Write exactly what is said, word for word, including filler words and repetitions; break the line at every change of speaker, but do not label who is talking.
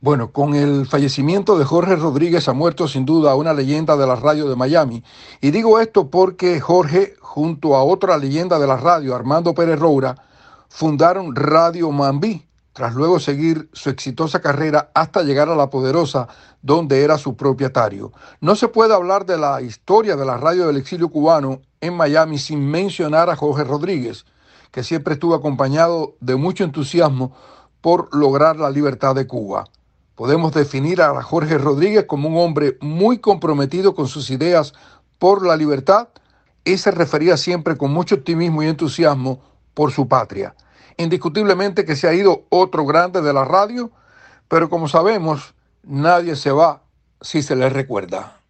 Bueno, con el fallecimiento de Jorge Rodríguez ha muerto sin duda una leyenda de la radio de Miami. Y digo esto porque Jorge, junto a otra leyenda de la radio, Armando Pérez Roura, fundaron Radio Mambí, tras luego seguir su exitosa carrera hasta llegar a La Poderosa, donde era su propietario. No se puede hablar de la historia de la radio del exilio cubano en Miami sin mencionar a Jorge Rodríguez, que siempre estuvo acompañado de mucho entusiasmo por lograr la libertad de Cuba. Podemos definir a Jorge Rodríguez como un hombre muy comprometido con sus ideas por la libertad y se refería siempre con mucho optimismo y entusiasmo por su patria. Indiscutiblemente que se ha ido otro grande de la radio, pero como sabemos, nadie se va si se le recuerda.